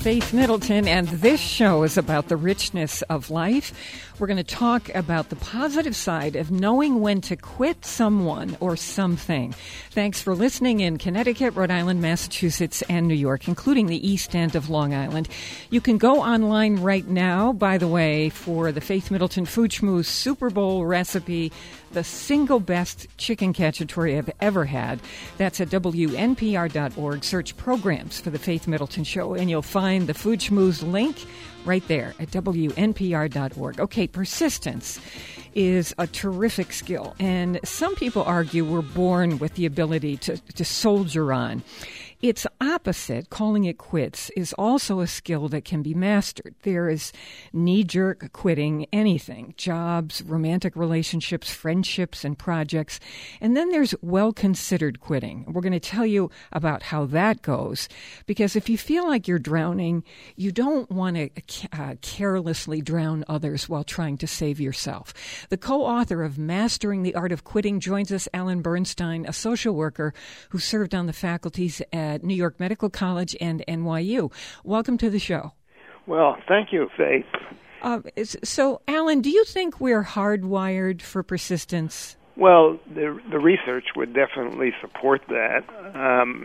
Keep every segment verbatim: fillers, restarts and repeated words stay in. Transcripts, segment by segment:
Faith Middleton, and this show is about the richness of life. We're going to talk about the positive side of knowing when to quit someone or something. Thanks for listening in Connecticut, Rhode Island, Massachusetts, and New York, including the East End of Long Island. You can go online right now, by the way, for the Faith Middleton Food Schmooze Super Bowl recipe, the single best chicken cacciatore I've ever had. That's at W N P R dot org. Search programs for the Faith Middleton Show, and you'll find the Food Schmooze link right there at W N P R dot org. Okay, persistence is a terrific skill, and some people argue we're born with the ability to, to soldier on. Its opposite, calling it quits, is also a skill that can be mastered. There is knee-jerk quitting anything, jobs, romantic relationships, friendships, and projects. And then there's well-considered quitting. We're going to tell you about how that goes, because if you feel like you're drowning, you don't want to uh, carelessly drown others while trying to save yourself. The co-author of Mastering the Art of Quitting joins us, Alan Bernstein, a social worker who served on the faculties at at New York Medical College and N Y U. Welcome to the show. Well, thank you, Faith. Uh, so, Alan, do you think we're hardwired for persistence? Well, the the research would definitely support that. Um,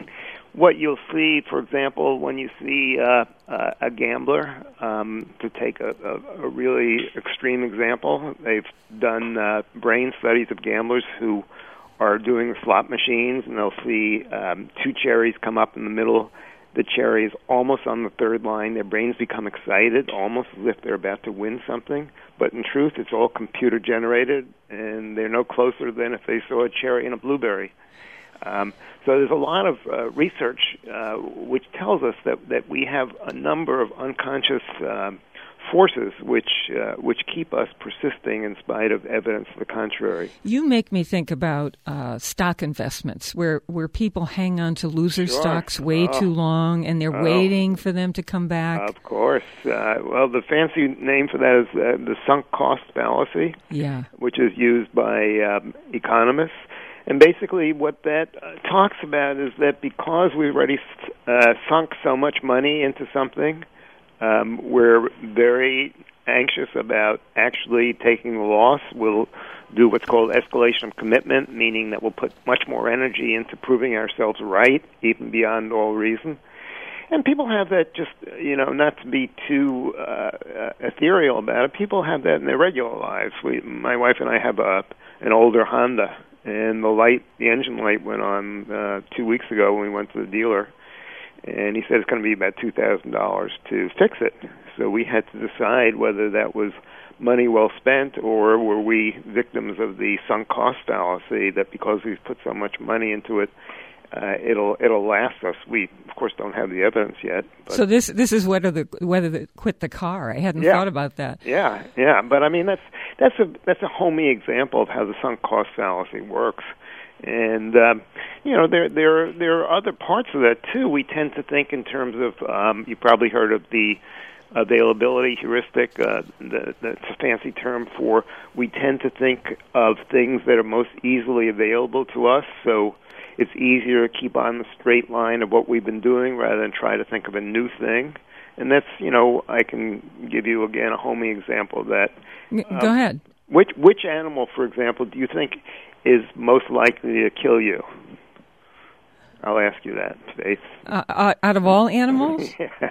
what you'll see, for example, when you see uh, uh, a gambler, um, to take a, a, a really extreme example, they've done uh, brain studies of gamblers who are doing slot machines, and they'll see um, two cherries come up in the middle. The cherry is almost on the third line. Their brains become excited, almost as if they're about to win something. But in truth, it's all computer-generated, and they're no closer than if they saw a cherry and a blueberry. Um, so there's a lot of uh, research uh, which tells us that, that we have a number of unconscious uh, forces which uh, which keep us persisting in spite of evidence to the contrary. You make me think about uh, stock investments, where where people hang on to loser Sure. stocks way oh. too long, and they're Oh. waiting for them to come back. Of course. Uh, well, the fancy name for that is uh, the sunk cost fallacy, Yeah. which is used by um, economists. And basically what that uh, talks about is that because we've already uh, sunk so much money into something, Um, we're very anxious about actually taking the loss. We'll do what's called escalation of commitment, meaning that we'll put much more energy into proving ourselves right, even beyond all reason. And people have that just, you know, not to be too uh, ethereal about it, people have that in their regular lives. We, my wife and I have a, an older Honda, and the light, the engine light went on uh, two weeks ago when we went to the dealer. And he said it's going to be about two thousand dollars to fix it. So we had to decide whether that was money well spent, or were we victims of the sunk cost fallacy, that because we've put so much money into it, uh, it'll it'll last us. We, of course, don't have the evidence yet. But So this this is whether the whether the, quit the car. I hadn't Yeah. thought about that. Yeah, yeah. But, I mean, that's that's a that's a homey example of how the sunk cost fallacy works. And um, you know, there there there are other parts of that too. We tend to think in terms of um, you probably heard of the availability heuristic. Uh, the, that's a fancy term for we tend to think of things that are most easily available to us. So it's easier to keep on the straight line of what we've been doing rather than try to think of a new thing. And that's, you know, I can give you again a homey example of that. Um, Go ahead. Which which animal, for example, do you think is most likely to kill you? I'll ask you that, Faith. Uh, uh, out of all animals? yeah.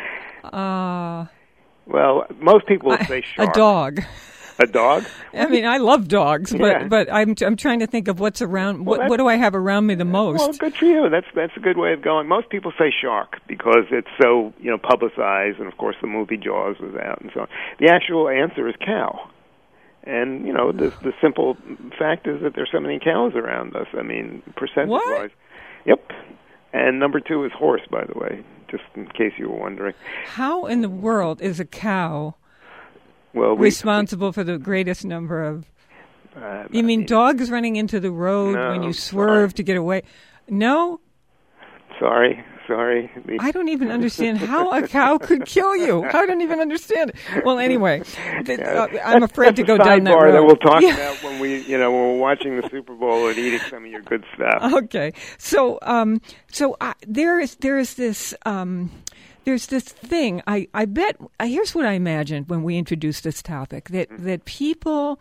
Uh, well, most people would say a shark. dog. A dog? I mean, I love dogs, but Yeah. but I'm I'm trying to think of what's around. Well, what what do I have around me the most? Well, good for you. That's that's a good way of going. Most people say shark because it's so, you know, publicized, and of course the movie Jaws was out and so on. The actual answer is cow. And, you know, the the simple fact is that there's so many cows around us. I mean, percentage-wise. What? Yep. And number two is horse, by the way, just in case you were wondering. How in the world is a cow well, we, responsible for the greatest number of... Uh, You mean I mean, dogs running into the road No, when you swerve sorry. to get away? No? Sorry, sorry. The- I don't even understand how a cow could kill you. I don't even understand it. Well, anyway, th- Yeah, uh, I'm afraid to that's go a down that sidebar road. that we'll talk Yeah. about when we, you know, when we're watching the Super Bowl and eating some of your good stuff. Okay, so um, so uh, there is there is this um, there's this thing, I, I bet, here's what I imagined when we introduced this topic, that, mm-hmm. that people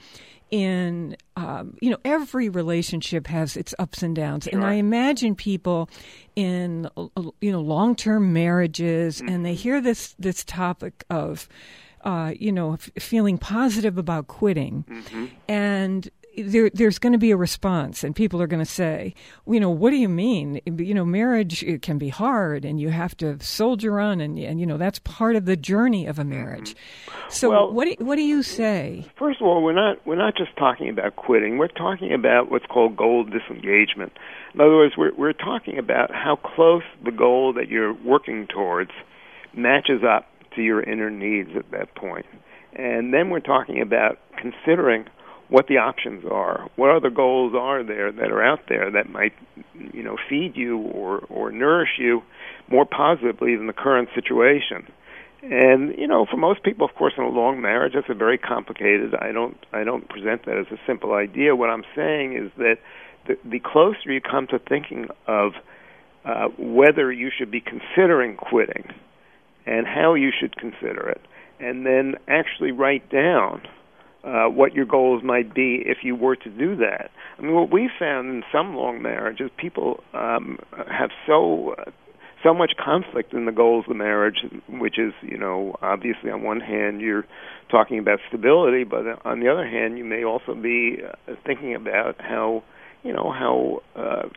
in, um, you know, every relationship has its ups and downs. Sure. And I imagine people in, you know, long-term marriages, mm-hmm. and they hear this, this topic of, uh, you know, f- feeling positive about quitting. Mm-hmm. And There, there's going to be a response, and people are going to say, you know, what do you mean? You know, marriage, it can be hard, and you have to soldier on, and, and you know, that's part of the journey of a marriage. So, well, what do, what do you say? First of all, we're not we're not just talking about quitting. We're talking about what's called goal disengagement. In other words, we're we're talking about how close the goal that you're working towards matches up to your inner needs at that point, and then we're talking about considering what the options are, what other goals are there that are out there that might, you know, feed you or, or nourish you more positively than the current situation. And, you know, for most people, of course, in a long marriage, that's a very complicated. I don't I don't present that as a simple idea. What I'm saying is that the, the closer you come to thinking of uh, whether you should be considering quitting and how you should consider it, and then actually write down Uh, what your goals might be if you were to do that. I mean, what we found in some long marriages, people um, have so uh, so much conflict in the goals of the marriage, which is, you know, obviously on one hand you're talking about stability, but on the other hand you may also be uh, thinking about how, you know, how uh,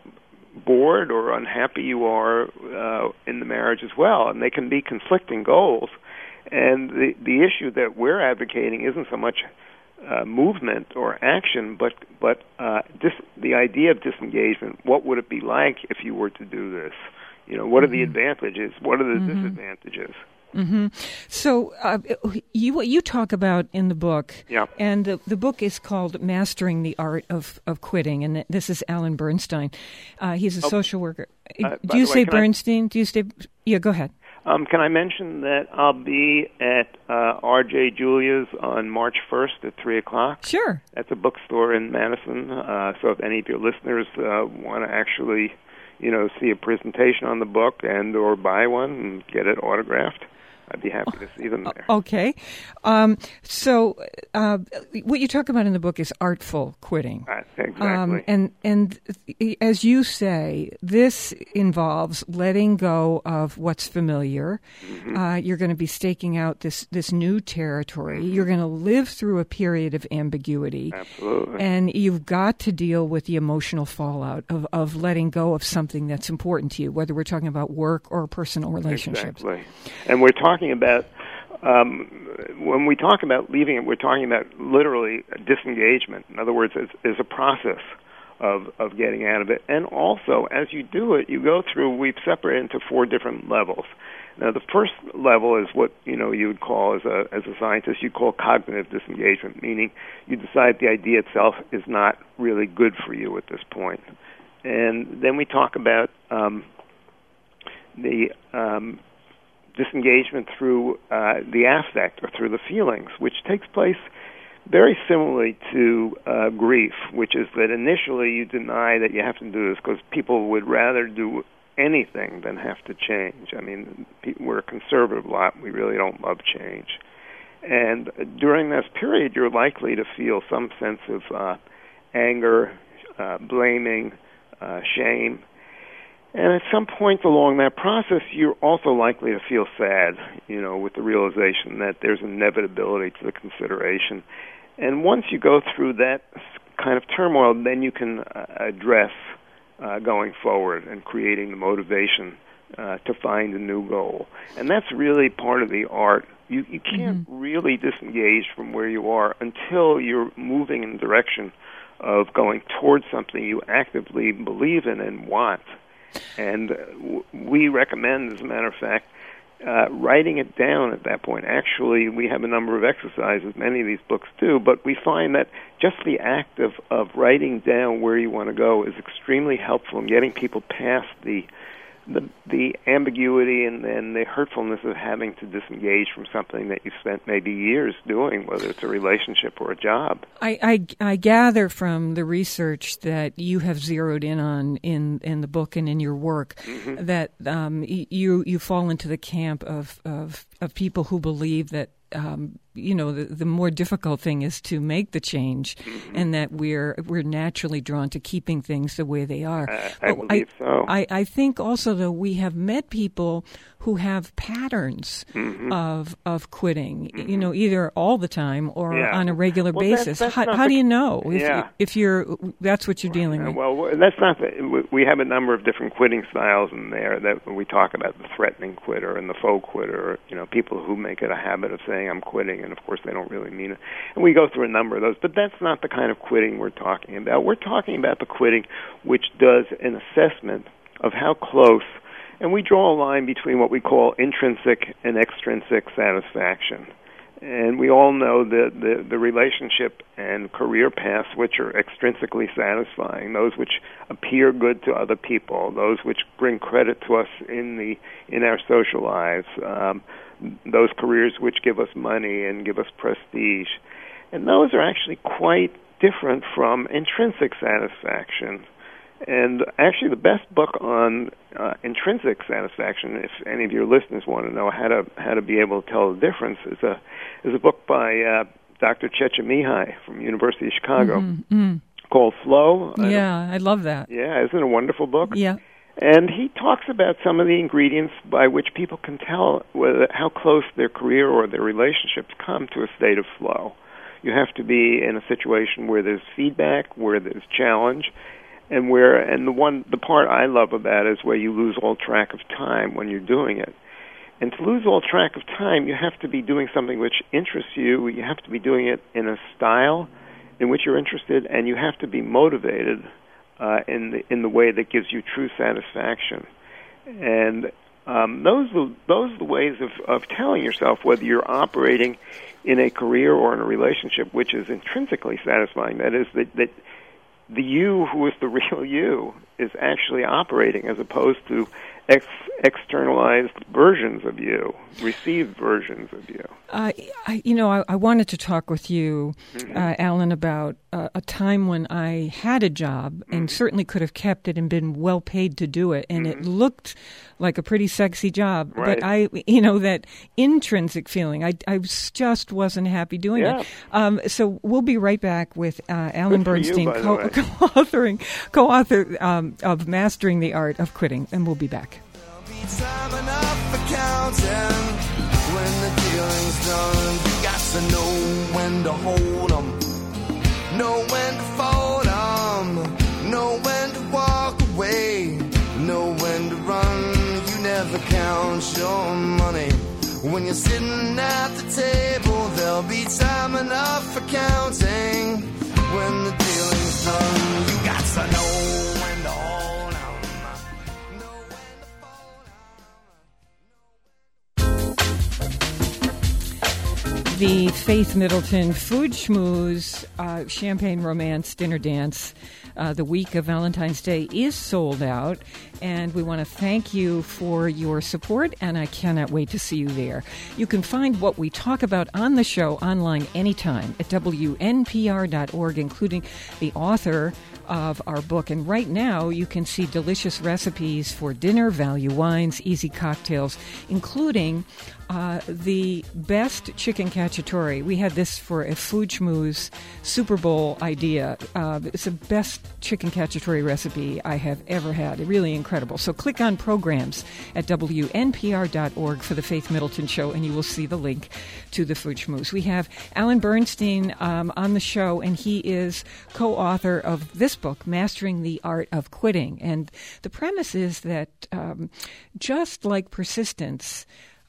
bored or unhappy you are uh, in the marriage as well, and they can be conflicting goals. And the the issue that we're advocating isn't so much Uh, movement or action, but but uh, dis- the idea of disengagement. What would it be like if you were to do this? You know, what mm-hmm. are the advantages? What are the mm-hmm. disadvantages? Mm-hmm. So uh, you what you talk about in the book, yeah. and the, the book is called Mastering the Art of, of Quitting, and this is Alan Bernstein. Uh, he's a oh, social worker. Uh, do you way, say Bernstein? I... Do you say? Yeah, go ahead. Um, can I mention that I'll be at uh, R J Julia's on March first at three o'clock? Sure. That's a bookstore in Madison. Uh, so if any of your listeners uh, want to actually, you know, see a presentation on the book and or buy one and get it autographed, I'd be happy to see them there. Okay. Um, so uh, what you talk about in the book is artful quitting. Uh, exactly. Um, and, and as you say, this involves letting go of what's familiar. Mm-hmm. Uh, you're going to be staking out this, this new territory. Mm-hmm. You're going to live through a period of ambiguity. Absolutely. And you've got to deal with the emotional fallout of, of letting go of something that's important to you, whether we're talking about work or personal relationships. Exactly. And we're talking about, um, when we talk about leaving it, we're talking about literally a disengagement. In other words, it's, it's a process of, of getting out of it. And also, as you do it, you go through, we've separated into four different levels. Now, the first level is what, you know, you would call, as a, as a scientist, you call cognitive disengagement, meaning you decide the idea itself is not really good for you at this point. And then we talk about um, the... Um, disengagement through uh, the affect or through the feelings, which takes place very similarly to uh, grief, which is that initially you deny that you have to do this because people would rather do anything than have to change. I mean, we're a conservative lot. We really don't love change. And during this period, you're likely to feel some sense of uh, anger, uh, blaming, uh, shame. And at some point along that process, you're also likely to feel sad, you know, with the realization that there's inevitability to the consideration. And once you go through that kind of turmoil, then you can uh, address uh, going forward and creating the motivation uh, to find a new goal. And that's really part of the art. You, you can't mm-hmm. really disengage from where you are until you're moving in the direction of going towards something you actively believe in and want. And uh, w- we recommend, as a matter of fact, uh, writing it down at that point. Actually, we have a number of exercises, many of these books do, but we find that just the act of, of writing down where you want to go is extremely helpful in getting people past the the the ambiguity and, and the hurtfulness of having to disengage from something that you spent maybe years doing, whether it's a relationship or a job. I, I, I gather from the research that you have zeroed in on in, in the book and in your work mm-hmm. that um, you you fall into the camp of, of, of people who believe that Um, you know, the, the more difficult thing is to make the change, mm-hmm. and that we're we're naturally drawn to keeping things the way they are. I, I believe I, so. I, I think also, though, we have met people who have patterns mm-hmm. of of quitting, mm-hmm. you know, either all the time or yeah. on a regular well, basis. That's, that's how how the, do you know if, yeah. if you're that's what you're dealing with? Well, that's not. The, we have a number of different quitting styles in there that we talk about: the threatening quitter and the faux quitter. You know, people who make it a habit of saying "I'm quitting," and of course they don't really mean it. And we go through a number of those, but that's not the kind of quitting we're talking about. We're talking about the quitting which does an assessment of how close, and we draw a line between what we call intrinsic and extrinsic satisfaction. And we all know the, the, the relationship and career paths which are extrinsically satisfying, those which appear good to other people, those which bring credit to us in the in our social lives, um, those careers which give us money and give us prestige. And those are actually quite different from intrinsic satisfaction. And actually the best book on uh, intrinsic satisfaction, if any of your listeners want to know how to how to be able to tell the difference, is a is a book by uh, Doctor Csikszentmihalyi from University of Chicago mm-hmm, mm-hmm. called Flow. Yeah, I, I love that. Yeah, isn't it a wonderful book? Yeah. And he talks about some of the ingredients by which people can tell whether how close their career or their relationships come to a state of flow. You have to be in a situation where there's feedback, where there's challenge, and where and the one the part I love about it is where you lose all track of time when you're doing it. And to lose all track of time, you have to be doing something which interests you. You have to be doing it in a style in which you're interested, and you have to be motivated uh, in the in the way that gives you true satisfaction. And um, those are, those are the ways of, of telling yourself whether you're operating in a career or in a relationship which is intrinsically satisfying. That is, that, that the you who is the real you is actually operating as opposed to ex- externalized versions of you, received versions of you. Uh, I, you know, I, I wanted to talk with you, mm-hmm. uh, Alan, about uh, a time when I had a job mm-hmm. and certainly could have kept it and been well paid to do it, and mm-hmm. it looked like a pretty sexy job. Right. But I, you know, that intrinsic feeling, I, I just wasn't happy doing yeah. it. Um, so we'll be right back with uh, Alan Good Bernstein, you, co- co-authoring, co-author um, of Mastering the Art of Quitting, and we'll be back. Time enough for counting. When the dealing's done, you got to know when to hold 'em, know when to fold 'em, know when to walk away, know when to run. You never count your money. When you're sitting at the table, there'll be time enough for counting. When the dealing's done, you got to know when to hold 'em. The Faith Middleton Food Schmooze uh, Champagne Romance Dinner Dance, uh, the week of Valentine's Day, is sold out, and we want to thank you for your support, and I cannot wait to see you there. You can find what we talk about on the show online anytime at W N P R dot org, including the author of our book. And right now, you can see delicious recipes for dinner, value wines, easy cocktails, including uh, the best chicken cacciatore. We had this for a Food Schmooze Super Bowl idea. Uh, it's the best chicken cacciatore recipe I have ever had. Really incredible. So click on programs at W N P R dot org for the Faith Middleton Show, and you will see the link to the Food Schmooze. We have Alan Bernstein um, on the show, and he is co-author of this book, Mastering the Art of Quitting. And the premise is that um, just like persistence,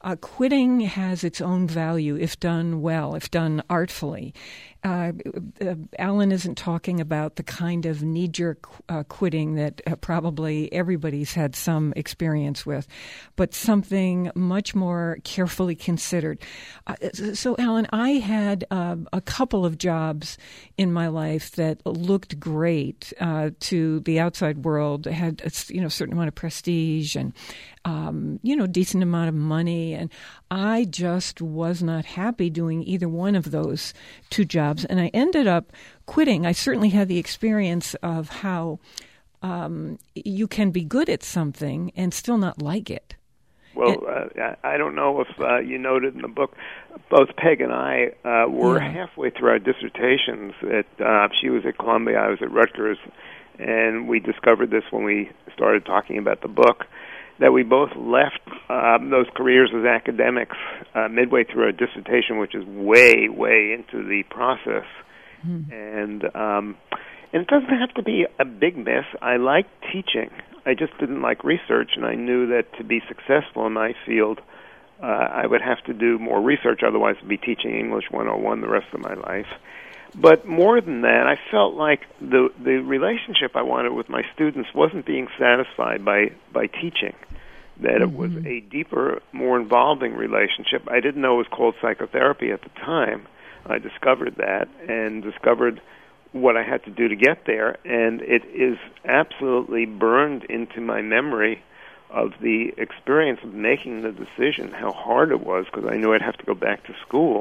uh, quitting has its own value if done well, if done artfully. Uh, uh, Alan isn't talking about the kind of knee-jerk uh, quitting that uh, probably everybody's had some experience with, but something much more carefully considered. Uh, so, Alan, I had uh, a couple of jobs in my life that looked great uh, to the outside world, had a, you know, a certain amount of prestige and Um, you know, decent amount of money. And I just was not happy doing either one of those two jobs. And I ended up quitting. I certainly had the experience of how um, you can be good at something and still not like it. Well, uh, I don't know if uh, you noted in the book, both Peg and I uh, were yeah. halfway through our dissertations. At, uh, she was at Columbia, I was at Rutgers, and we discovered this when we started talking about the book, that we both left um, those careers as academics uh, midway through our dissertation, which is way, way into the process. Mm-hmm. And um, and it doesn't have to be a big mess. I like teaching. I just didn't like research, and I knew that to be successful in my field, uh, I would have to do more research, otherwise I'd be teaching English one oh one the rest of my life. But more than that, I felt like the the relationship I wanted with my students wasn't being satisfied by, by teaching, that mm-hmm. it was a deeper, more involving relationship. I didn't know it was called psychotherapy at the time. I discovered that and discovered what I had to do to get there, and it is absolutely burned into my memory of the experience of making the decision, how hard it was, because I knew I'd have to go back to school.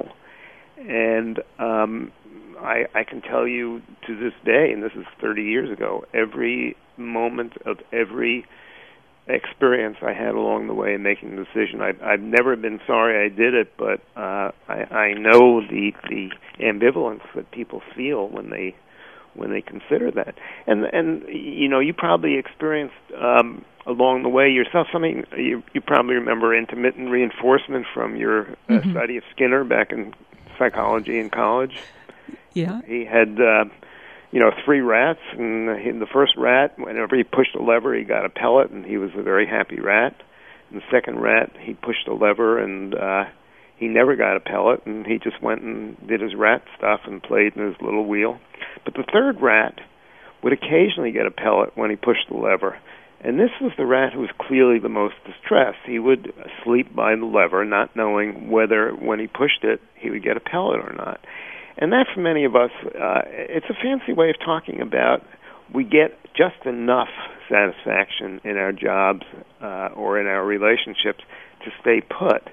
And um, I, I can tell you to this day, and this is thirty years ago, every moment of every experience I had along the way in making the decision. I, I've never been sorry I did it, but uh, I, I know the the ambivalence that people feel when they when they consider that. And and you know, you probably experienced um, along the way yourself something. You, you probably remember intermittent reinforcement from your uh, mm-hmm. study of Skinner back in psychology in college. Yeah, he had. Uh, You know, three rats, and he, the first rat, whenever he pushed a lever, he got a pellet, and he was a very happy rat. And the second rat, he pushed a lever, and uh, he never got a pellet, and he just went and did his rat stuff and played in his little wheel. But the third rat would occasionally get a pellet when he pushed the lever. And this was the rat who was clearly the most distressed. He would sleep by the lever, not knowing whether when he pushed it, he would get a pellet or not. And that, for many of us, uh, it's a fancy way of talking about we get just enough satisfaction in our jobs uh, or in our relationships to stay put.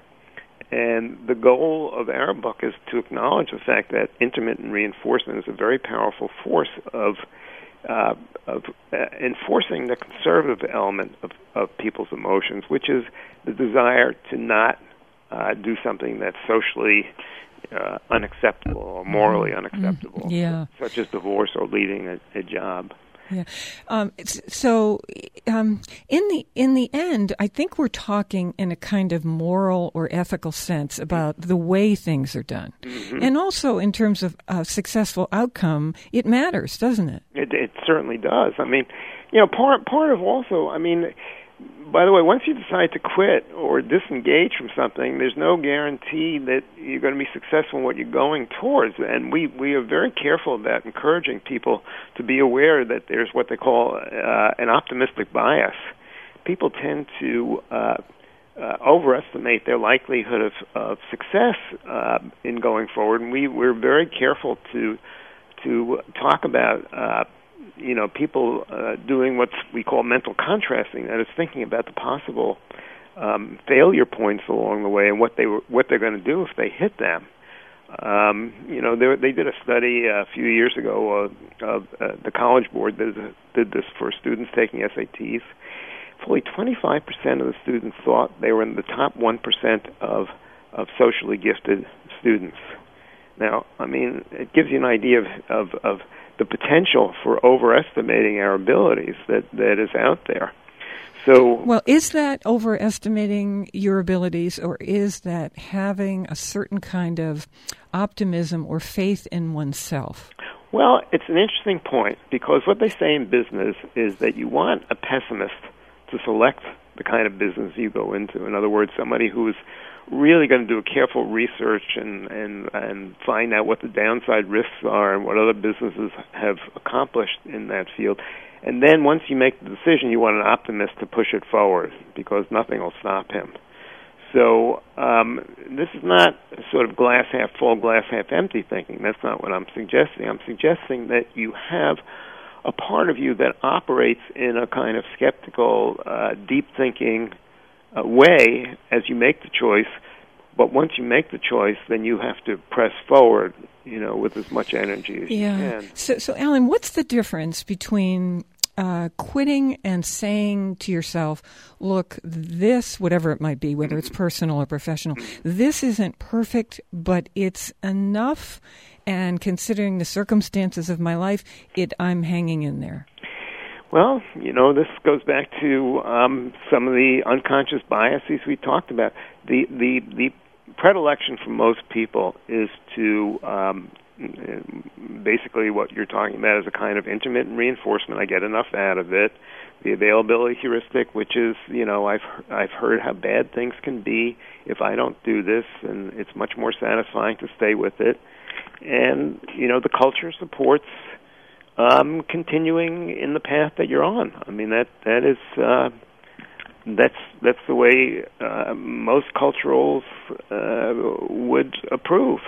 And the goal of our book is to acknowledge the fact that intermittent reinforcement is a very powerful force of uh, of uh, enforcing the conservative element of, of people's emotions, which is the desire to not uh, do something that's socially Uh, unacceptable or morally unacceptable, mm, yeah. such as divorce or leaving a, a job. Yeah. Um, so, um, in the in the end, I think we're talking in a kind of moral or ethical sense about the way things are done, mm-hmm. and also in terms of a successful outcome. It matters, doesn't it? It, it certainly does. I mean, you know, part part of also, I mean. By the way, once you decide to quit or disengage from something, there's no guarantee that you're going to be successful in what you're going towards. And we, we are very careful about encouraging people to be aware that there's what they call uh, an optimistic bias. People tend to uh, uh, overestimate their likelihood of, of success uh, in going forward. And we, we're very careful to to talk about uh, you know, people uh, doing what we call mental contrasting, that is thinking about the possible um, failure points along the way and what they were, what they're going to do if they hit them. Um, you know, they, they did a study a few years ago. Uh, of uh, the College Board did, did this for students taking S A Ts. Fully twenty-five percent of the students thought they were in the top one percent of of socially gifted students. Now, I mean, it gives you an idea of of, of the potential for overestimating our abilities that, that is out there. So, well, is that overestimating your abilities, or is that having a certain kind of optimism or faith in oneself? Well, it's an interesting point, because what they say in business is that you want a pessimist to select the kind of business you go into. In other words, somebody who is really going to do a careful research and, and, and find out what the downside risks are and what other businesses have accomplished in that field. And then once you make the decision, you want an optimist to push it forward because nothing will stop him. So um, this is not sort of glass half full, glass half empty thinking. That's not what I'm suggesting. I'm suggesting that you have a part of you that operates in a kind of skeptical, uh, deep thinking uh, way as you make the choice. But once you make the choice, then you have to press forward, you know, with as much energy as yeah. you can. So, so Alan, what's the difference between uh, quitting and saying to yourself, look, this, whatever it might be, whether it's personal or professional, this isn't perfect, but it's enough, and considering the circumstances of my life, it I'm hanging in there? Well, you know, this goes back to um, some of the unconscious biases we talked about. The the the predilection for most people is to um, basically what you're talking about is a kind of intermittent reinforcement. I get enough out of it. The availability heuristic, which is, you know, I've I've heard how bad things can be if I don't do this, and it's much more satisfying to stay with it. And, you know, the culture supports Um, continuing in the path that you're on. I mean, that that is uh, that's that's the way uh, most culturals uh, would approve.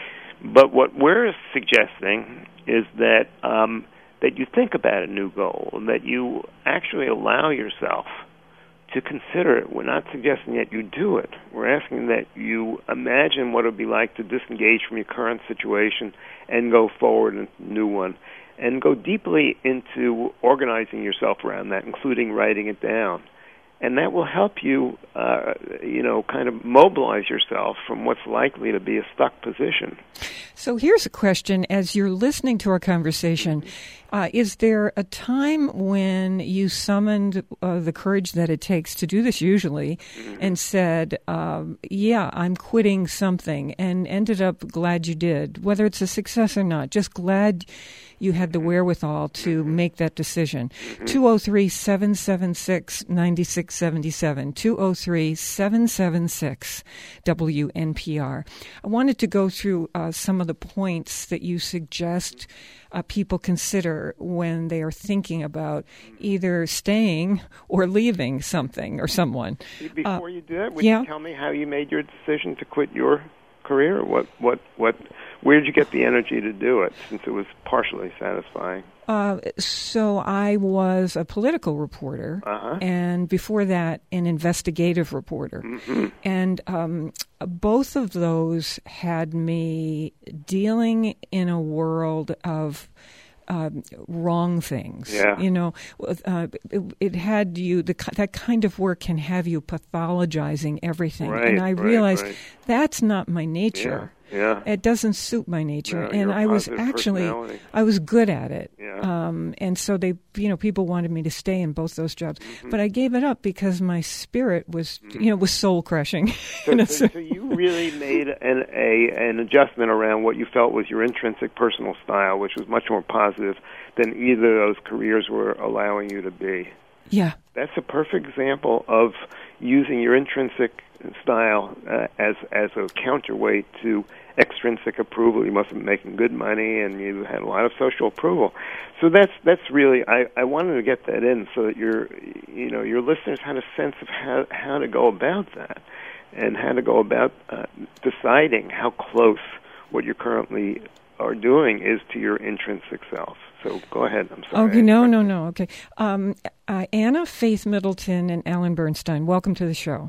But what we're suggesting is that um, that you think about a new goal, and that you actually allow yourself to consider it. We're not suggesting that you do it. We're asking that you imagine what it would be like to disengage from your current situation and go forward in a new one. And go deeply into organizing yourself around that, including writing it down. And that will help you, uh, you know, kind of mobilize yourself from what's likely to be a stuck position. So here's a question. As you're listening to our conversation, uh, is there a time when you summoned uh, the courage that it takes to do this usually mm-hmm. and said, um, yeah, I'm quitting something, and ended up glad you did, whether it's a success or not, just glad you had the wherewithal to make that decision? Mm-hmm. two oh three, seven seven six, nine six seven seven, two oh three, seven seven six, W N P R. I wanted to go through uh, some of the points that you suggest uh, people consider when they are thinking about either staying or leaving something or someone. Before uh, you do that, would yeah? you tell me how you made your decision to quit your career? What, what, what, where did you get the energy to do it, since it was partially satisfying? Uh, so I was a political reporter, uh-huh. and before that, an investigative reporter. Mm-hmm. And um, both of those had me dealing in a world of Um, wrong things. Yeah. You know, uh, it, it had you, the, that kind of work can have you pathologizing everything. Right, and I right, realized right. that's not my nature. Yeah, yeah. It doesn't suit my nature. No, and you're a I was positive actually, personality. I was good at it. Yeah. Um, and so they, you know, people wanted me to stay in both those jobs. Mm-hmm. But I gave it up because my spirit was, mm-hmm. you know, was soul crushing. So, so, so you really made an, a, an adjustment around what you felt was your intrinsic personal style, which was much more positive than either of those careers were allowing you to be. Yeah. That's a perfect example of using your intrinsic style uh, as as a counterweight to extrinsic approval. You must have been making good money, and you had a lot of social approval. So that's that's really I, I wanted to get that in so that your you know your listeners had a sense of how how to go about that, and how to go about uh, deciding how close what you currently are doing is to your intrinsic self. So go ahead. I'm sorry. Okay, no, no, no. Okay. Um, uh, Anna, Faith Middleton, and Alan Bernstein, welcome to the show.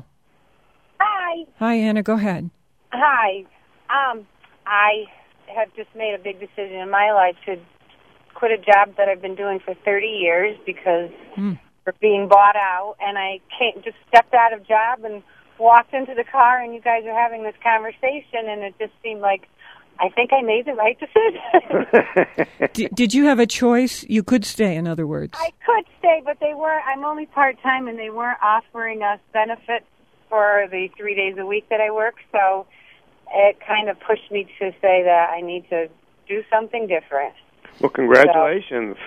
Hi. Hi, Anna. Go ahead. Hi. Um, I have just made a big decision in my life to quit a job that I've been doing for thirty years because mm. we're being bought out, and I came, just stepped out of job and walked into the car, and you guys are having this conversation, and it just seemed like I think I made the right decision. did, did you have a choice? You could stay, in other words. I could stay, but they weren't. I'm only part-time, and they weren't offering us benefits for the three days a week that I work, so it kind of pushed me to say that I need to do something different. Well, congratulations.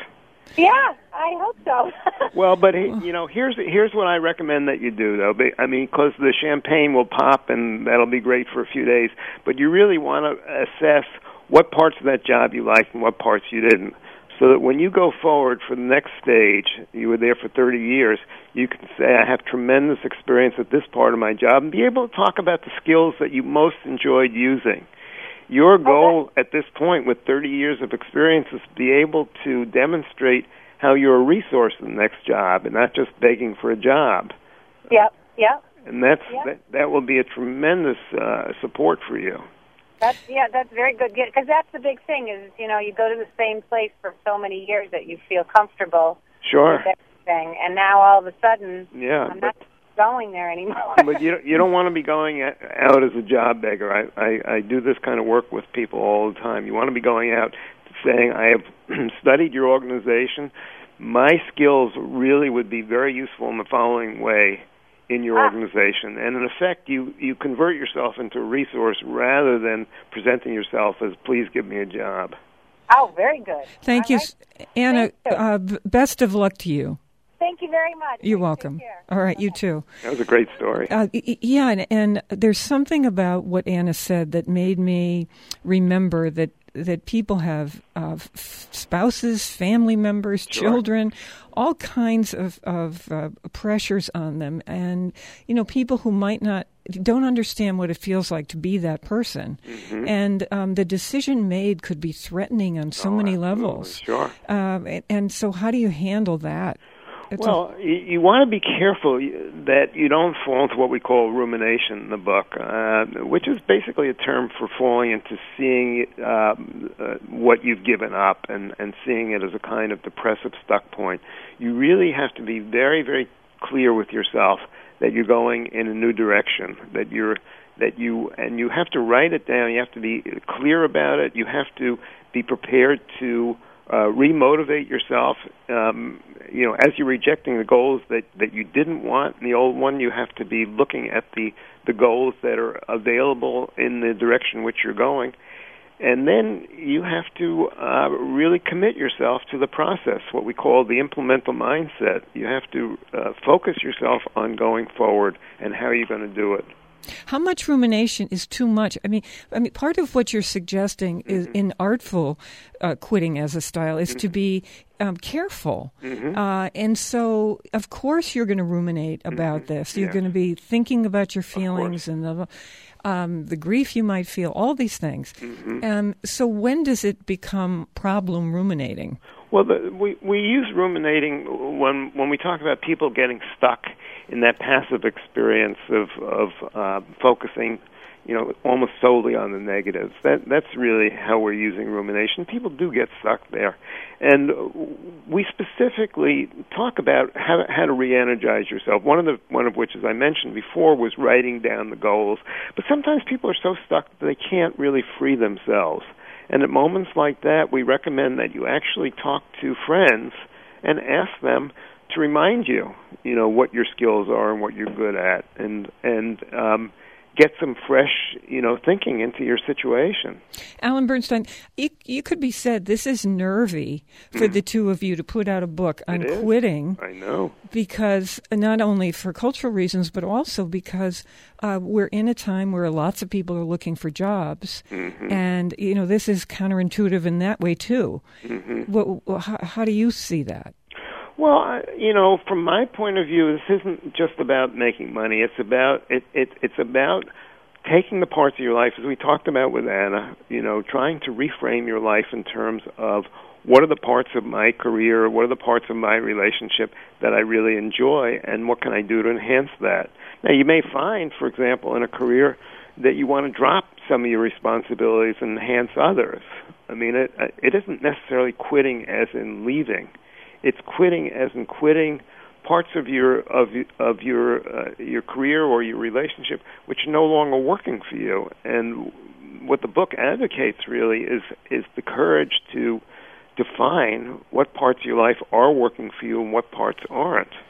Yeah, I hope so. Well, but he, you know, here's here's what I recommend that you do, though. I mean, because the champagne will pop, and that'll be great for a few days. But you really want to assess what parts of that job you liked and what parts you didn't, so that when you go forward for the next stage, you were there for thirty years, you can say, I have tremendous experience at this part of my job, and be able to talk about the skills that you most enjoyed using. Your goal at this point with thirty years of experience is to be able to demonstrate how you're a resource in the next job and not just begging for a job. Yep, yep. And that's yep. that, that will be a tremendous uh, support for you. That's yeah, that's very good, because that's the big thing is, you know, you go to the same place for so many years that you feel comfortable sure. with everything, and now all of a sudden yeah, I'm but, not going there anymore. But you you don't want to be going out as a job beggar. I, I, I do this kind of work with people all the time. You want to be going out saying, I have studied your organization. My skills really would be very useful in the following way in your ah. organization. And in effect, you, you convert yourself into a resource rather than presenting yourself as, please give me a job. Oh, very good. Thank all you, right. Anna. Thank you. Uh, best of luck to you. Thank you very much. You're welcome. All right, okay. You too. That was a great story. Uh, yeah, and, and there's something about what Anna said that made me remember that that people have uh, f- spouses, family members, sure. children, all kinds of, of uh, pressures on them. And, you know, people who might not, don't understand what it feels like to be that person. Mm-hmm. And um, the decision made could be threatening on so oh, many absolutely. levels. Sure. Um, and, and so how do you handle that? It's well, a, you, you want to be careful that you don't fall into what we call rumination in the book, uh, which is basically a term for falling into seeing um, uh, what you've given up and, and seeing it as a kind of depressive stuck point. You really have to be very, very clear with yourself that you're going in a new direction, that you're that you and you have to write it down. You have to be clear about it. You have to be prepared to Uh, remotivate yourself. Um, you know, as you're rejecting the goals that, that you didn't want in the old one, you have to be looking at the, the goals that are available in the direction which you're going. And then you have to uh, really commit yourself to the process, what we call the implemental mindset. You have to uh, focus yourself on going forward and how you're going to do it. How much rumination is too much? I mean, I mean, part of what you're suggesting mm-hmm. is in artful uh, quitting as a style is mm-hmm. to be um, careful. Mm-hmm. Uh, and so, of course, you're going to ruminate about mm-hmm. this. You're yeah. going to be thinking about your feelings and the, um, the grief you might feel, all these things. Mm-hmm. Um, so when does it become problem ruminating? Well, the, we we use ruminating when when we talk about people getting stuck in that passive experience of of uh, focusing, you know, almost solely on the negatives. That that's really how we're using rumination. People do get stuck there, and we specifically talk about how how to re-energize yourself. One of the one of which, as I mentioned before, was writing down the goals. But sometimes people are so stuck that they can't really free themselves. And at moments like that, we recommend that you actually talk to friends and ask them to remind you, you know, what your skills are and what you're good at, and and um, get some fresh, you know, thinking into your situation. Alan Bernstein, you, you could be said this is nervy for mm. the two of you to put out a book on it quitting. I know. Because not only for cultural reasons, but also because uh, we're in a time where lots of people are looking for jobs. Mm-hmm. And, you know, this is counterintuitive in that way, too. Mm-hmm. What, how, how do you see that? Well, I, you know, from my point of view, this isn't just about making money. It's about it, it. It's about taking the parts of your life, as we talked about with Anna. You know, trying to reframe your life in terms of what are the parts of my career, what are the parts of my relationship that I really enjoy, and what can I do to enhance that. Now, you may find, for example, in a career that you want to drop some of your responsibilities and enhance others. I mean, it it isn't necessarily quitting as in leaving. It's quitting as in quitting parts of your of of your uh, your career or your relationship which are no longer working for you. And what the book advocates really is is the courage to define what parts of your life are working for you and what parts aren't.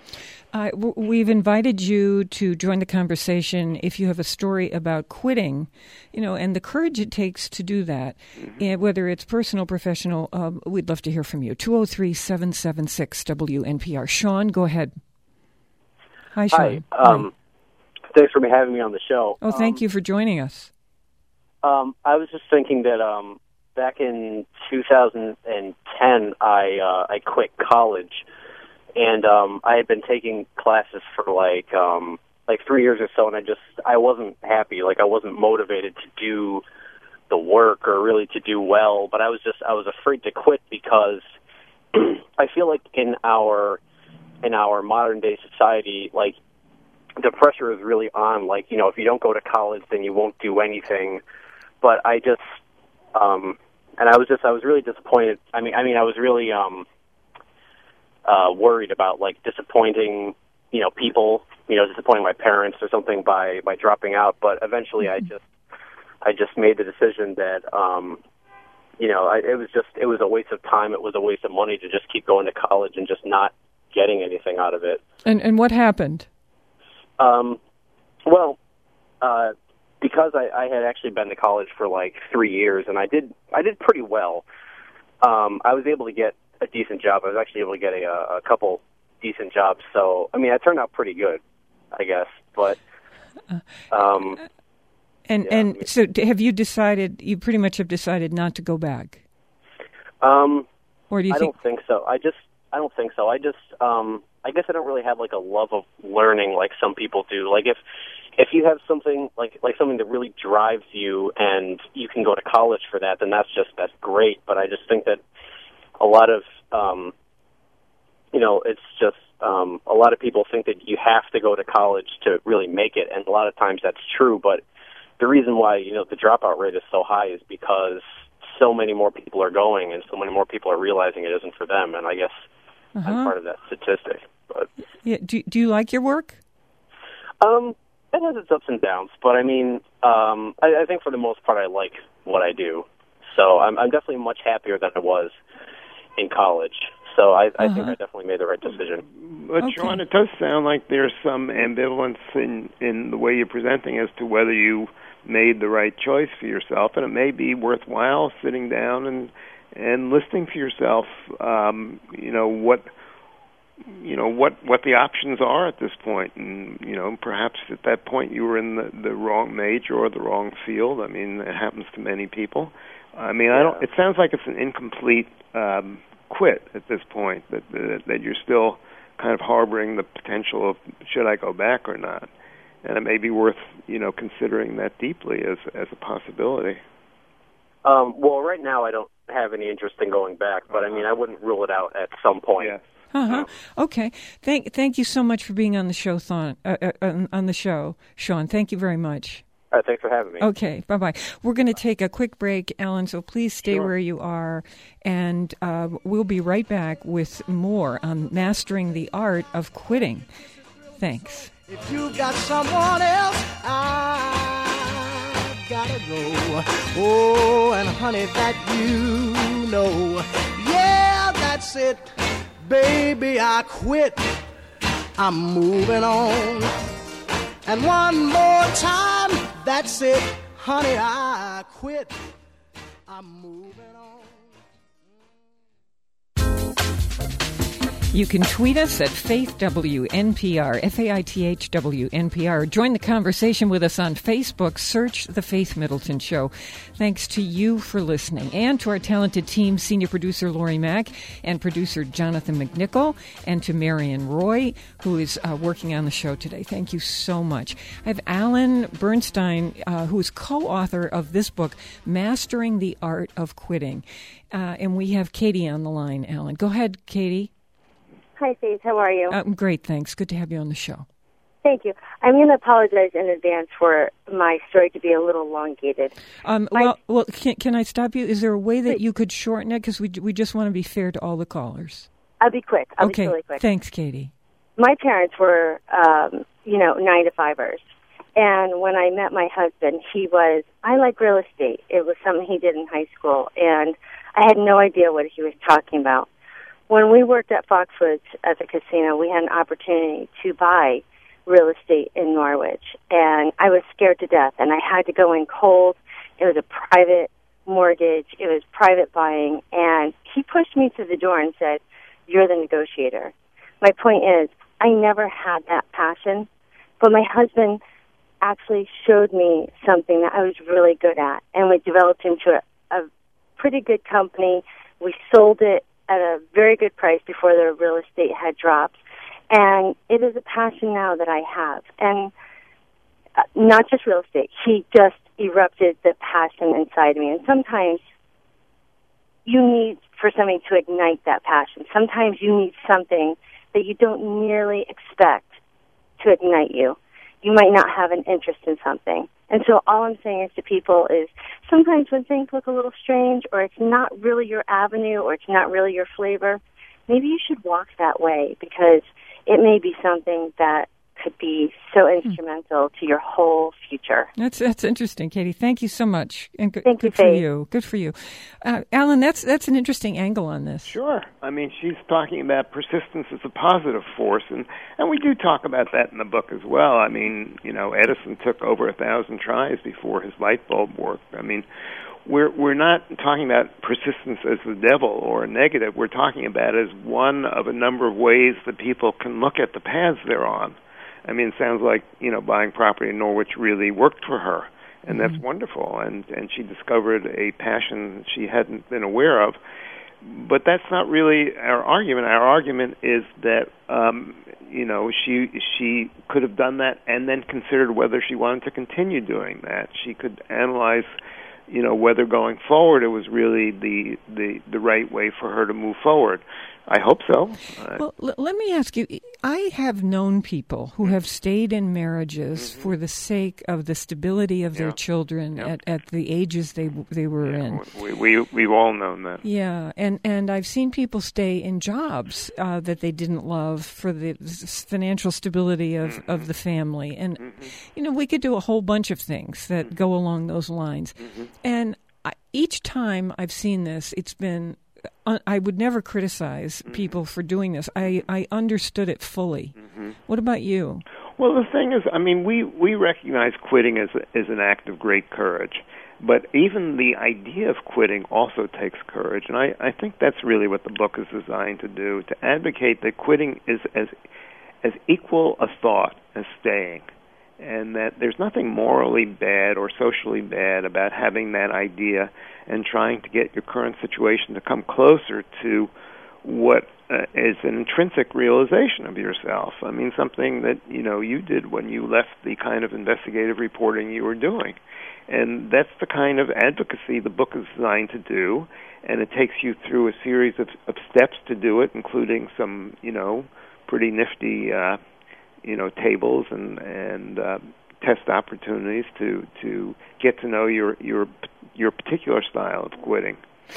Uh, w- we've invited you to join the conversation if you have a story about quitting, you know, and the courage it takes to do that, mm-hmm. and whether it's personal, professional. Uh, we'd love to hear from you. two oh three, seven seven six, W N P R. Sean, go ahead. Hi, Sean. Hi. Um, Hi. Thanks for having me on the show. Oh, thank um, you for joining us. Um, I was just thinking that um, back in two thousand ten, I uh, I quit college. And um, I had been taking classes for like um, like three years or so, and I just I wasn't happy. Like I wasn't motivated to do the work or really to do well. But I was just I was afraid to quit because I feel like in our in our modern day society, like the pressure is really on. Like you know, if you don't go to college, then you won't do anything. But I just um, and I was just I was really disappointed. I mean I mean I was really um. Uh, worried about like disappointing, you know, people, you know, disappointing my parents or something by, by dropping out. But eventually, mm-hmm. I just, I just made the decision that, um, you know, I, it was just, it was a waste of time. It was a waste of money to just keep going to college and just not getting anything out of it. And and what happened? Um, well, uh, because I, I had actually been to college for like three years, and I did, I did pretty well. Um, I was able to get a decent job. I was actually able to get a, a couple decent jobs. So, I mean, I turned out pretty good, I guess. But, um, and yeah, and I mean, so, have you decided? You pretty much have decided not to go back. Um, or do you? I think... don't think so. I just, I don't think so. I just, um, I guess I don't really have like a love of learning like some people do. Like if, if you have something like like something that really drives you and you can go to college for that, then that's just that's great. But I just think that a lot of, um, you know, it's just um, a lot of people think that you have to go to college to really make it, and a lot of times that's true. But the reason why, you know, the dropout rate is so high is because so many more people are going, and so many more people are realizing it isn't for them. And I guess uh-huh. I'm part of that statistic. But yeah, do do you like your work? Um, it has its ups and downs, but I mean, um, I, I think for the most part, I like what I do. So I'm, I'm definitely much happier than I was in college. So I, I uh-huh. think I definitely made the right decision. But okay. Sean, it does sound like there's some ambivalence in, in the way you're presenting as to whether you made the right choice for yourself, and it may be worthwhile sitting down and and listening to yourself. Um, you know what, you know what what the options are at this point, and you know perhaps at that point you were in the, the wrong major or the wrong field. I mean, it happens to many people. I mean, yeah. I don't. It sounds like it's an incomplete um, quit at this point. That, that that you're still kind of harboring the potential of should I go back or not, and it may be worth you know considering that deeply as as a possibility. Um, well, right now I don't have any interest in going back, but I mean I wouldn't rule it out at some point. Yeah. Uh-huh. Okay. Thank thank you so much for being on the show, Thon, uh, uh, on the show, Sean. Thank you very much. All right, thanks for having me. Okay, bye-bye. We're going to take a quick break, Alan, so please stay Sure. where you are, and uh, we'll be right back with more on mastering the art of quitting. Thanks. If you got someone else, I gotta go. Oh, and honey, that you know. Yeah, that's it. Baby, I quit. I'm moving on. And one more time, that's it, honey, I quit. I'm moving on. You can tweet us at Faith W N P R, F A I T H W N P R. Join the conversation with us on Facebook. Search The Faith Middleton Show. Thanks to you for listening, and to our talented team, senior producer Lori Mack and producer Jonathan McNichol, and to Marion Roy, who is uh, working on the show today. Thank you so much. I have Alan Bernstein, uh, who is co-author of this book, Mastering the Art of Quitting. Uh, and we have Katie on the line, Alan. Go ahead, Katie. Hi, Faith. How are you? Um, great, thanks. Good to have you on the show. Thank you. I'm going to apologize in advance for my story to be a little elongated. Um, my, well, well, can, can I stop you? Is there a way that please. you could shorten it? Because we we just want to be fair to all the callers. I'll be quick. I'll okay. be really quick. Thanks, Katie. My parents were, um, you know, nine to fivers. And when I met my husband, he was, I like real estate. It was something he did in high school. And I had no idea what he was talking about. when we worked at Foxwoods as a casino, we had an opportunity to buy real estate in Norwich, and I was scared to death, and I had to go in cold. It was a private mortgage. It was private buying, and he pushed me to the door and said, "You're the negotiator." My point is, I never had that passion, but my husband actually showed me something that I was really good at, and we developed into a, a pretty good company. We sold it at a very good price before the real estate had dropped. And it is a passion now that I have. And uh, not just real estate. He just erupted the passion inside me. And sometimes you need for something to ignite that passion. Sometimes you need something that you don't nearly expect to ignite you. You might not have an interest in something. And so all I'm saying is to people is sometimes when things look a little strange or it's not really your avenue or it's not really your flavor, maybe you should walk that way because it may be something that could be so instrumental to your whole future. That's that's interesting, Katie. Thank you so much. And good, Thank good you, for Faith. you. Good for you. Uh, Alan, that's that's an interesting angle on this. Sure. I mean, she's talking about persistence as a positive force, and, and we do talk about that in the book as well. I mean, you know, Edison took over a thousand tries before his light bulb worked. I mean, we're we're not talking about persistence as the devil or a negative. We're talking about it as one of a number of ways that people can look at the paths they're on. I mean, it sounds like, you know, buying property in Norwich really worked for her, and that's mm-hmm. wonderful. And, and she discovered a passion she hadn't been aware of. But that's not really our argument. Our argument is that, um, you know, she she could have done that and then considered whether she wanted to continue doing that. She could analyze, you know, whether going forward it was really the the, the right way for her to move forward. I hope so. Uh, well, l- let me ask you, I have known people who have stayed in marriages mm-hmm. for the sake of the stability of yeah. their children yeah. at, at the ages they they were yeah. in. We, we, we've all known that. Yeah, and, and I've seen people stay in jobs uh, that they didn't love for the financial stability of, mm-hmm. of the family. And, mm-hmm. you know, we could do a whole bunch of things that mm-hmm. go along those lines. Mm-hmm. And I, each time I've seen this, it's been... I would never criticize mm-hmm. people for doing this. I, I understood it fully. Mm-hmm. What about you? Well, the thing is, I mean, we, we recognize quitting as, as an act of great courage. But even the idea of quitting also takes courage. And I, I think that's really what the book is designed to do, to advocate that quitting is as as equal a thought as staying. And that there's nothing morally bad or socially bad about having that idea and trying to get your current situation to come closer to what uh, is an intrinsic realization of yourself. I mean, something that, you know, you did when you left the kind of investigative reporting you were doing. And that's the kind of advocacy the book is designed to do, and it takes you through a series of, of steps to do it, including some, you know, pretty nifty uh you know, tables and and uh, test opportunities to to get to know your your your particular style of quitting,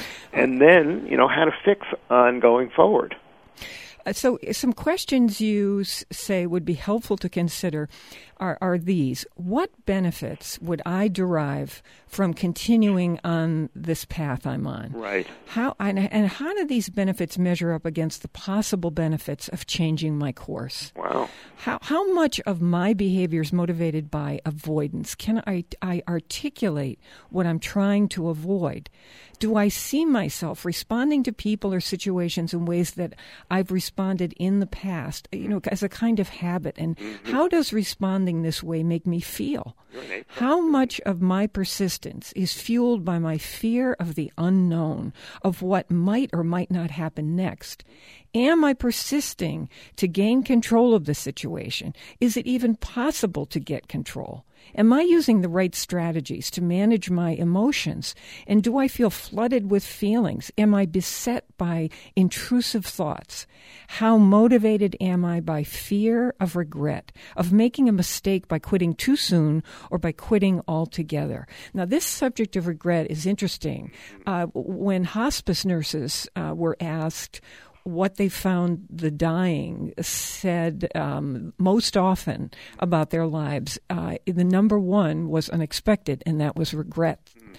and then you know how to fix on going forward. Uh, so, some questions you s- say would be helpful to consider are, are these: what benefits would I derive from continuing on this path I'm on? Right. How and, and how do these benefits measure up against the possible benefits of changing my course? Wow. How how much of my behavior is motivated by avoidance? Can I I articulate what I'm trying to avoid? Do I see myself responding to people or situations in ways that I've responded in the past, you know, as a kind of habit? And mm-hmm. how does responding this way make me feel? How much of my persistence is fueled by my fear of the unknown, of what might or might not happen next? Am I persisting to gain control of the situation? Is it even possible to get control? Am I using the right strategies to manage my emotions? And do I feel flooded with feelings? Am I beset by intrusive thoughts? How motivated am I by fear of regret, of making a mistake by quitting too soon or by quitting altogether? Now, this subject of regret is interesting. Uh, when hospice nurses uh, were asked what they found the dying said um, most often about their lives, uh, the number one was unexpected, and that was regret.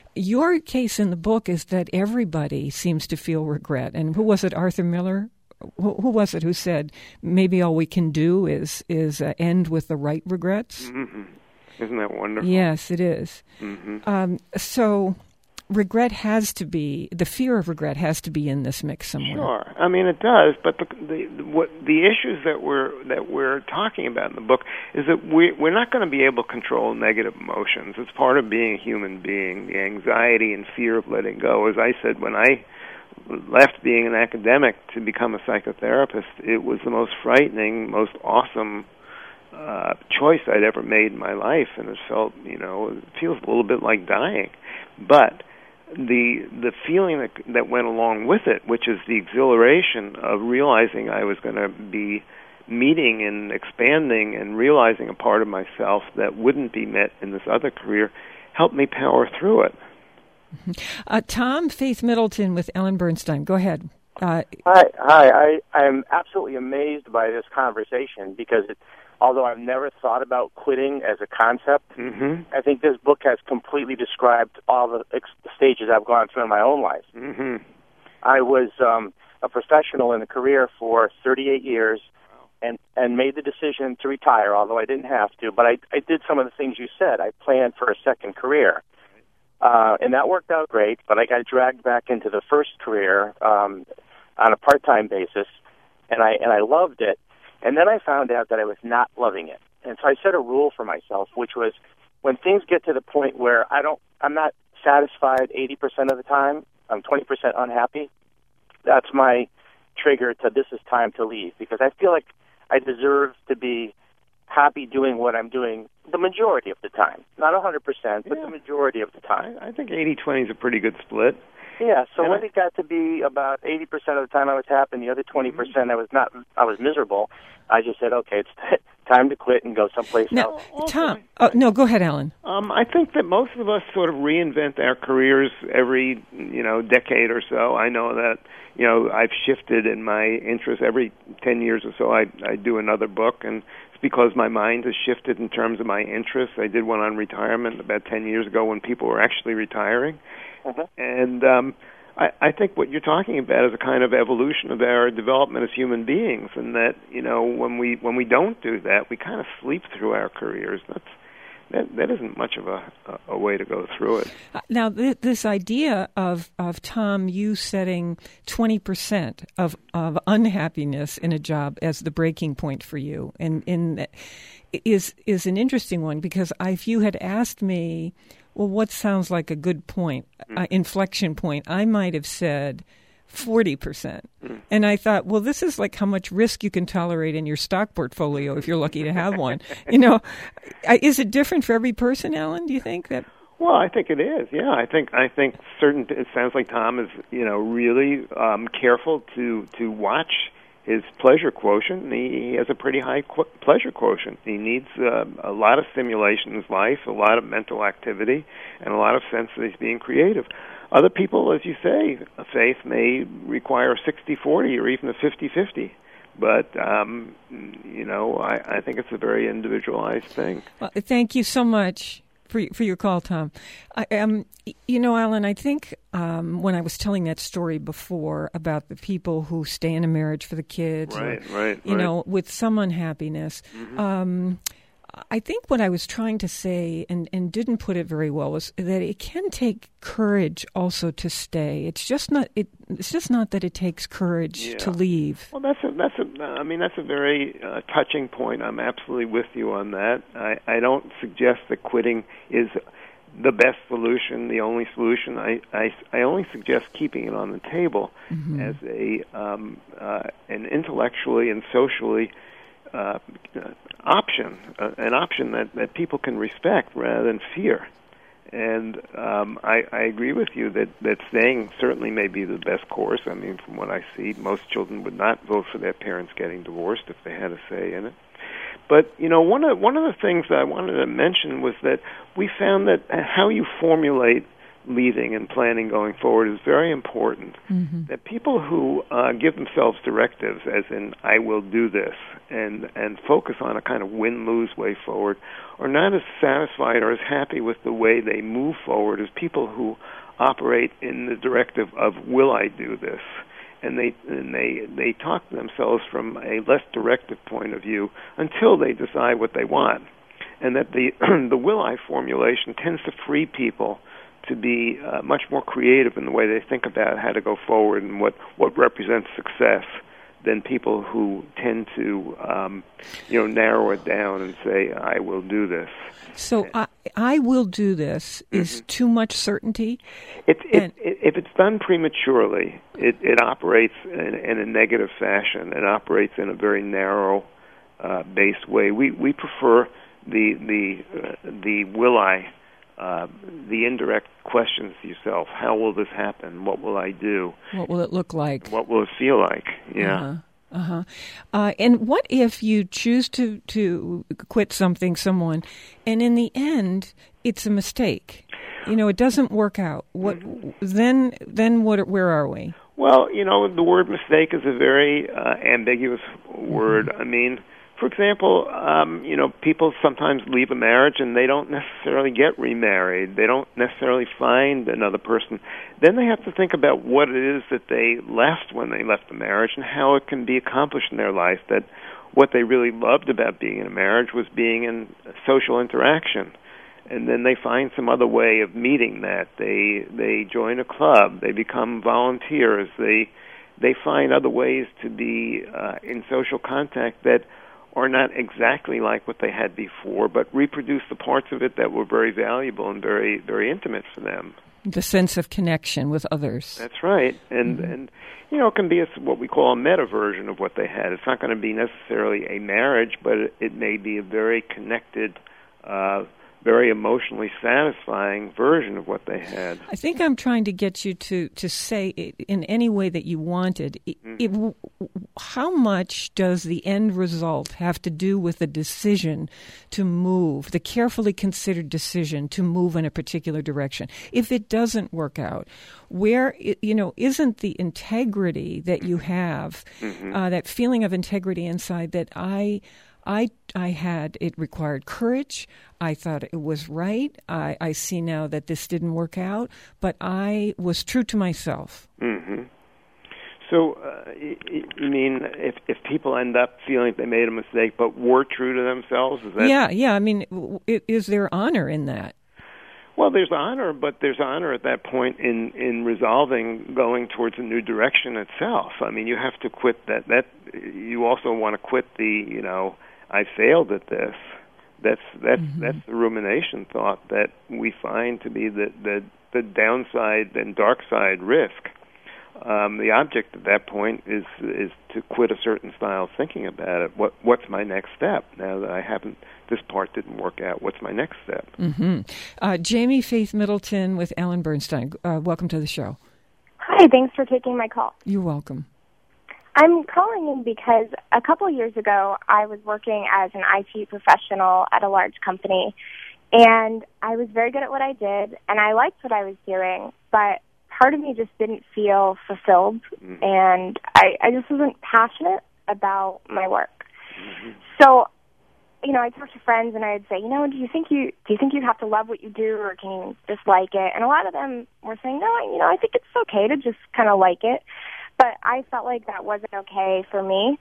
your case in the book is that everybody seems to feel regret. And who was it, Arthur Miller? Who, who was it who said, maybe all we can do is, is uh, end with the right regrets? Mm-hmm. Isn't that wonderful? Yes, it is. Mm-hmm. Um, so regret has to be, the fear of regret has to be in this mix somewhere. Sure. I mean, it does, but the, the, the, what, the issues that we're, that we're talking about in the book is that we, we're not going to be able to control negative emotions. It's part of being a human being, the anxiety and fear of letting go. As I said, when I left being an academic to become a psychotherapist, it was the most frightening, most awesome uh, choice I'd ever made in my life, and it felt, you know, it feels a little bit like dying. But the the feeling that that went along with it, which is the exhilaration of realizing I was going to be meeting and expanding and realizing a part of myself that wouldn't be met in this other career, helped me power through it. Uh, Tom, Faith Middleton with Ellen Bernstein. Go ahead. Uh, hi, hi. I, I'm absolutely amazed by this conversation because it, although I've never thought about quitting as a concept, mm-hmm. I think this book has completely described all the ex- stages I've gone through in my own life. Mm-hmm. I was um, a professional in a career for thirty-eight years and, and made the decision to retire, although I didn't have to. But I, I did some of the things you said. I planned for a second career. Uh, and that worked out great, but I got dragged back into the first career um, on a part-time basis, and I and I loved it. And then I found out that I was not loving it. And so I set a rule for myself, which was when things get to the point where I don't, I'm not satisfied eighty percent of the time, I'm twenty percent unhappy, that's my trigger to this is time to leave, because I feel like I deserve to be happy doing what I'm doing the majority of the time. Not one hundred percent, but yeah. the majority of the time. I, I think eighty twenty is a pretty good split. Yeah, so and when I, it got to be about eighty percent of the time I was happy and the other twenty percent I was not, I was miserable, I just said, okay, it's t- time to quit and go someplace now, else. Tom, oh, no, go ahead, Alan. Um, I think that most of us sort of reinvent our careers every, you know, decade or so. I know that, you know, I've shifted in my interest every ten years or so. I, I do another book, and it's because my mind has shifted in terms of my interests. I did one on retirement about ten years ago when people were actually retiring. Uh-huh. And um, I, I think what you're talking about is a kind of evolution of our development as human beings, and that, you know, when we when we don't do that, we kind of sleep through our careers. That's that that isn't much of a, a, a way to go through it. Uh, now, th- this idea of, of Tom, you setting twenty percent of, of unhappiness in a job as the breaking point for you, and in is is an interesting one, because if you had asked me, well, what sounds like a good point, uh, inflection point, I might have said forty percent. Mm. And I thought, well, this is like how much risk you can tolerate in your stock portfolio if you're lucky to have one. You know, is it different for every person, Alan, do you think? that? Well, I think it is. Yeah, I think I think certain. It sounds like Tom is, you know, really um, careful to to watch his pleasure quotient. And he, he has a pretty high qu- pleasure quotient. He needs uh, a lot of stimulation in his life, a lot of mental activity, and a lot of sense that he's being creative. Other people, as you say, Faith, may require a sixty forty or even a fifty fifty. But, um, you know, I, I think it's a very individualized thing. Well, thank you so much for for your call, Tom. I, um, you know, Alan, I think um, when I was telling that story before about the people who stay in a marriage for the kids, right, or, right, you right. know, with some unhappiness, mm-hmm. um, I think what I was trying to say and, and didn't put it very well was that it can take courage also to stay. It's just not it. It's just not that it takes courage yeah. to leave. Well, that's a that's a. I mean, that's a very uh, touching point. I'm absolutely with you on that. I, I don't suggest that quitting is the best solution, the only solution. I I, I only suggest keeping it on the table mm-hmm. as a um, uh, an intellectually and socially. Uh, option, uh, an option that, that people can respect rather than fear. And um, I, I agree with you that, that staying certainly may be the best course. I mean, from what I see, most children would not vote for their parents getting divorced if they had a say in it. But, you know, one of, one of the things that I wanted to mention was that we found that how you formulate leading and planning going forward is very important. Mm-hmm. That people who uh, give themselves directives, as in "I will do this," and and focus on a kind of win-lose way forward, are not as satisfied or as happy with the way they move forward as people who operate in the directive of "Will I do this?" And they and they they talk to themselves from a less directive point of view until they decide what they want, and that the the "Will I" formulation tends to free people to be uh, much more creative in the way they think about how to go forward and what, what represents success than people who tend to, um, you know, narrow it down and say, "I will do this." So I, I will do this is mm-hmm. too much certainty? It, it, it, if it's done prematurely, it, it operates in, in a negative fashion. It operates in a very narrow uh, based way. We we prefer the the uh, the will I. Uh, the indirect questions to yourself: how will this happen? What will I do? What will it look like? What will it feel like? Yeah. Uh-huh. Uh-huh. Uh, and what if you choose to, to quit something, someone, and in the end, it's a mistake? You know, it doesn't work out. What mm-hmm. then? Then what? Where are we? Well, you know, the word mistake is a very uh, ambiguous word. Mm-hmm. I mean, for example, um, you know, people sometimes leave a marriage and they don't necessarily get remarried. They don't necessarily find another person. Then they have to think about what it is that they left when they left the marriage and how it can be accomplished in their life, that what they really loved about being in a marriage was being in social interaction. And then they find some other way of meeting that. They they join a club. They become volunteers. They they find other ways to be uh, in social contact that are not exactly like what they had before, but reproduce the parts of it that were very valuable and very, very intimate for them. The sense of connection with others. That's right. And, mm-hmm. and you know, it can be a, what we call a meta version of what they had. It's not going to be necessarily a marriage, but it, it may be a very connected, uh, very emotionally satisfying version of what they had. I think I'm trying to get you to, to say it in any way that you wanted. Mm-hmm. It, how much does the end result have to do with the decision to move, the carefully considered decision to move in a particular direction? If it doesn't work out, where, you know, isn't the integrity that you have, mm-hmm. uh, that feeling of integrity inside that I... I I had, it required courage. I thought it was right. I, I see now that this didn't work out, but I was true to myself. Mm-hmm. So, uh, you mean if if people end up feeling they made a mistake but were true to themselves? Is that... Yeah, yeah. I mean, is there honor in that? Well, there's honor, but there's honor at that point in, in resolving going towards a new direction itself. I mean, you have to quit that. That you also want to quit the, you know, I failed at this. That's that's mm-hmm. that's the rumination thought that we find to be the the, the downside and dark side risk. Um, the object at that point is is to quit a certain style of thinking about it. What what's my next step now that I haven't? This part didn't work out. What's my next step? Mm-hmm. Uh, Jamie Faith Middleton with Ellen Bernstein. Uh, welcome to the show. Hi, thanks for taking my call. You're welcome. I'm calling in because a couple of years ago, I was working as an I T professional at a large company, and I was very good at what I did, and I liked what I was doing, but part of me just didn't feel fulfilled, mm-hmm. and I, I just wasn't passionate about my work. Mm-hmm. So, you know, I talked to friends, and I'd say, you know, do you think you do you think you have to love what you do, or can you just like it? And a lot of them were saying, no, you know, I think it's okay to just kind of like it. But I felt like that wasn't okay for me.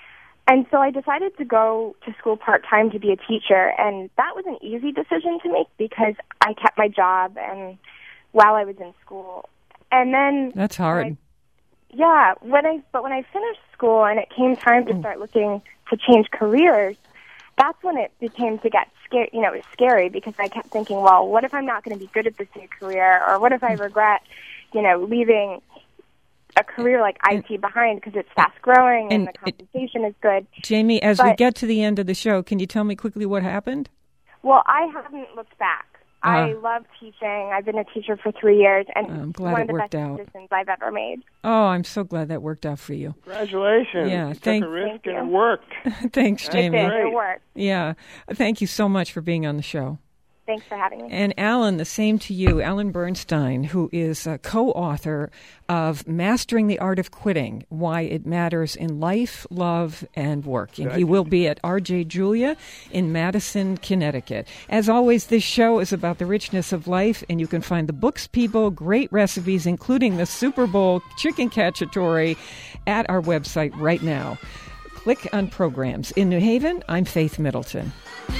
And so I decided to go to school part-time to be a teacher, and that was an easy decision to make because I kept my job and while I was in school. And then That's hard. I, yeah, when I but when I finished school and it came time to start looking to change careers, that's when it became to get scary, you know, it was scary because I kept thinking, well, what if I'm not going to be good at this new career, or what if I regret, you know, leaving a career like I T behind because it's fast growing and, and the compensation it, is good. Jamie, as but, we get to the end of the show, can you tell me quickly what happened? Well, I haven't looked back. Uh, I love teaching. I've been a teacher for three years, and I'm glad one it of the worked best out. decisions I've ever made. Oh, I'm so glad that worked out for you. Congratulations. Yeah, you thank, took a risk thank and you. it worked. Thanks, Jamie. It did. It worked. Yeah, thank you so much for being on the show. Thanks for having me. And Alan, the same to you. Alan Bernstein, who is a co-author of Mastering the Art of Quitting, Why It Matters in Life, Love, and Work. And he will be at R J Julia in Madison, Connecticut. As always, this show is about the richness of life, and you can find the books, people, great recipes, including the Super Bowl chicken cacciatore, at our website right now. Click on Programs. In New Haven, I'm Faith Middleton.